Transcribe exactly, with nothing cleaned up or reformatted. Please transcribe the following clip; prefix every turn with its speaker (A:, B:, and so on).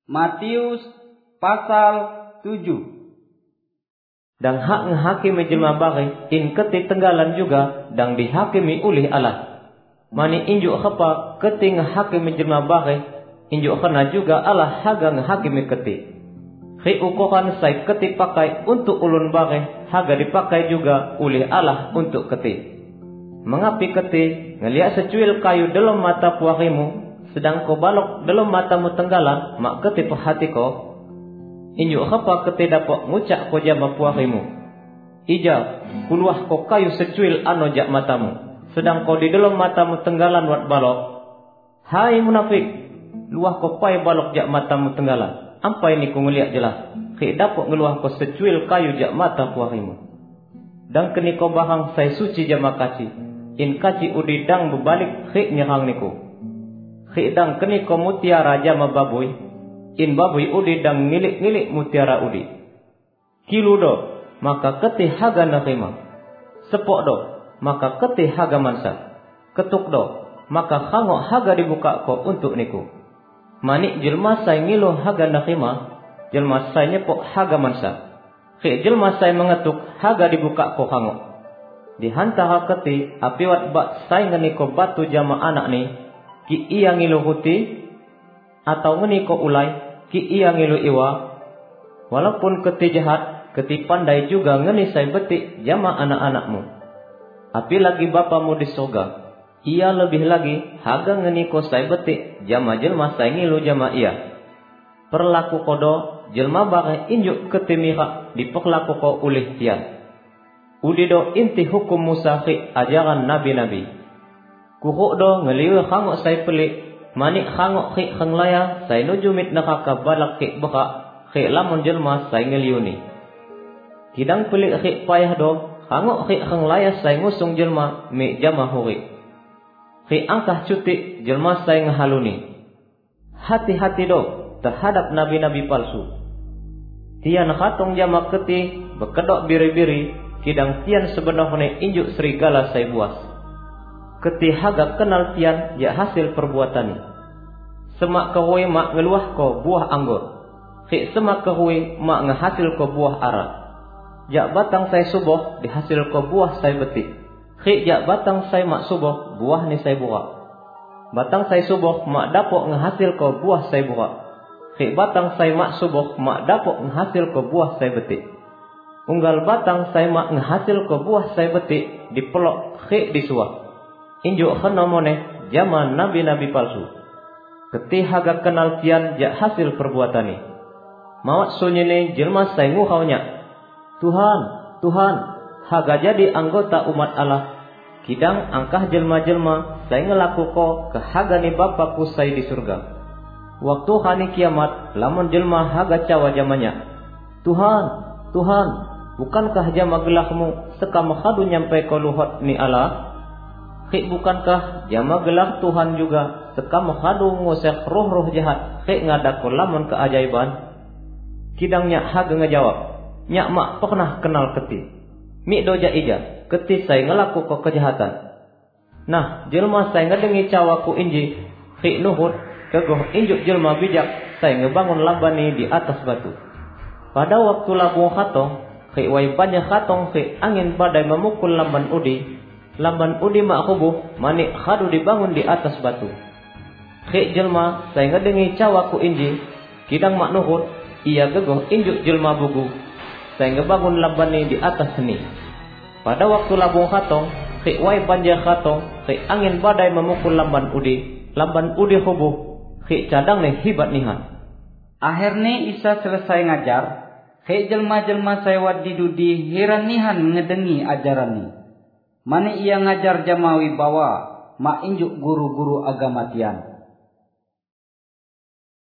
A: Matius pasal tujuh.
B: Dan hak ngehakimi jelma bagi in keti tenggalan juga dan dihakimi oleh Allah. Mani injuk khapa keti ngehakimi jelma bagi injuk kena juga Allah haga ngehakimi keti. Khi ukohan sai keti pakai untuk ulun bagi haga dipakai juga oleh Allah untuk keti. Mengapi keti ngeliat secuil kayu dalam mata puakimu sedang kau balok dalam matamu tenggalan mak keti perhati ko. Injuk khapa keti dapat ngucak ko jama puakimu. Ija kuluah ko kayu secuil ano jak matamu sedang kau di dalam matamu tenggalan wat balok. Hai munafik, luah ko pai balok jak matamu tenggalan. Ampai ni ko ngeliat jelas. Khi dapat ngeluah ko secuil kayu jak mata puakimu. Dan kini ko bahang sai suci jama kaci. In kaci udi dang berbalik khi nyerang niku. Khi dang kini ko mutiara jama babuy. In babuy udi dang ngilik-ngilik mutiara udi. Kilu do, maka keti haga nakima. Sepok do, maka keti haga mansa. Ketuk do, maka khangok haga dibuka ko untuk niku. Manik jelma sai ngilo haga nakima, jelma sai nyepok haga mansa. Khi jelma sai mengetuk haga dibuka ko khangok. Dihantara keti apiwat bak sai ngeni ko batu jama anak ni, ki iya ngilo huti, atau ngeni ko ulai, ki iya ngilu iwa. Walaupun keti jahat, keti pandai juga ngeni sai betik jama anak-anakmu. Api lagi bapamu di surga, ia lebih lagi haga ngeni ko sai betik jama jelma sai ngilu jama ia. Perlaku kodo jelma bare injuk keti mirak diperlaku ko oleh tian. Udido inti hukum Musa khi ajaran nabi-nabi. Kuhuk do ngeliu khangok sai pelik. Manik khangok khi khenglaya sai nujumit nakaka balak khi baka khi lamun jelma sai ngeliuni. Kidang pelik khi payah do khangok khi khenglaya sai ngusung jelma mi jama huri. Khi angkah cuti jelma sai ngehaluni. Hati-hati do terhadap nabi-nabi palsu. Tian khatong jama keti bekedok biri-biri kidang tian sebenarnya injuk serigala sai buas. Keti haga kenal tian ya hasil perbuatan. Semak kehui mak ngeluah ko buah anggur. Khi semak kehui mak ngehasil ko buah ara. Jak batang sai subuh dihasil ko buah sai betik. Khi jak batang sai mak subuh buah ni sai buah. Batang sai subuh mak dapok ngehasil ko buah sai buah. Khi batang sai mak subuh mak dapok ngehasil ko buah sai betik. Unggal batang sai mak ngehasil ko buah sai betik dipelok khi disuah. Injuk khana moneh zaman nabi-nabi palsu. Keti haga kenal tian jak hasil perbuatan ni. Mawat sunyi ni jelma sai nguhaunya. Tuhan, Tuhan, haga jadi anggota umat Allah. Kidang angkah jelma-jelma sai ngelaku ko ke haga ni Bapaku sai di surga. Waktu hari kiamat lamun jelma haga cawa jamanya. Tuhan, Tuhan, bukankah jama gelahmu seka makhadu nyampai ko luhut ni Allah? Khi bukankah jama gelah Tuhan juga seka makhadu ngusek roh-roh jahat khi ngadaku lamun keajaiban? Kidang nyak haga ngejawab, nyak mak pernah kenal keti. Mi doja ija, keti sai ngelaku ko kejahatan. Nah, jelma sai ngedengi cawaku inji, khi nuhut kegoh injuk jelma bijak sai ngebangun lambani di atas batu. Pada waktu labung khatong, khi wai banyak khatong khi angin badai memukul lamban udi. Lamban udi mak kubuh manik khadu dibangun di atas batu. Khi jelma saya ngedengi cawaku inji, kidang mak nuhut, ia gegoh injuk jelma bugu. Saya ngebangun lamban ni di atas seni. Pada waktu labung khatong, khi wai banjir khatong, khi angin badai memukul lamban udi, lamban udi kubuh, khi cadang ni hibat nihan.
A: Akhirnya Isa selesai ngajar, khi jelma-jelma saya wadi dudi heran nihan ngedengi ajaran ni. Mani ia ngajar jamawi bawa mak injuk guru-guru agama tian.